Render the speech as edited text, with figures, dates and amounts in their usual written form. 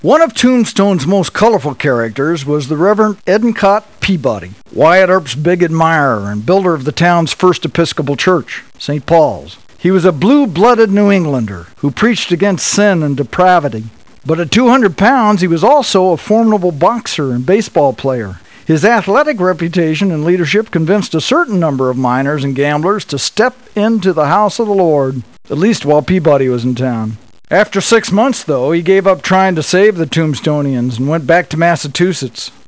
One of Tombstone's most colorful characters was the Reverend Endicott Peabody, Wyatt Earp's big admirer and builder of the town's first Episcopal church, St. Paul's. He was a blue-blooded New Englander who preached against sin and depravity. But at 200 pounds, he was also a formidable boxer and baseball player. His athletic reputation and leadership convinced a certain number of miners and gamblers to step into the house of the Lord, at least while Peabody was in town. After 6 months, though, he gave up trying to save the Tombstonians and went back to Massachusetts.